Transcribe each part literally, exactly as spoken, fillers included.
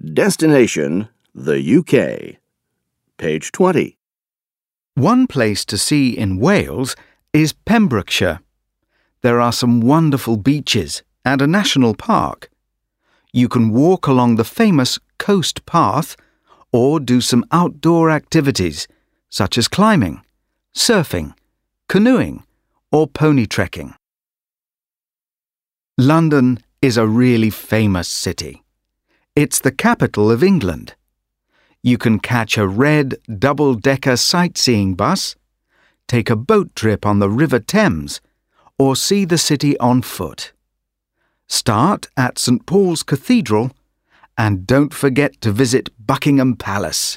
Destination, the U K. Page twenty. One place to see in Wales is Pembrokeshire. There are some wonderful beaches and a national park. You can walk along the famous Coast Path or do some outdoor activities such as climbing, surfing, canoeing or pony trekking. London is a really famous city. It's the capital of England. You can catch a red double-decker sightseeing bus, take a boat trip on the River Thames, or see the city on foot. Start at St Paul's Cathedral and don't forget to visit Buckingham Palace.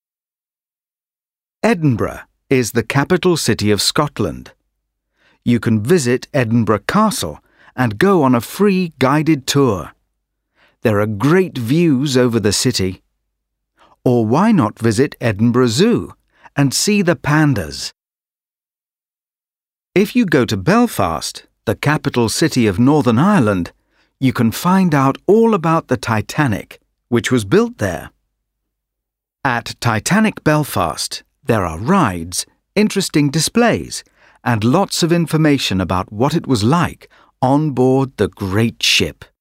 Edinburgh is the capital city of Scotland. You can visit Edinburgh Castle and go on a free guided tour. There are great views over the city. Or why not visit Edinburgh Zoo and see the pandas? If you go to Belfast, the capital city of Northern Ireland, you can find out all about the Titanic, which was built there. At Titanic Belfast, there are rides, interesting displays, and lots of information about what it was like on board the great ship.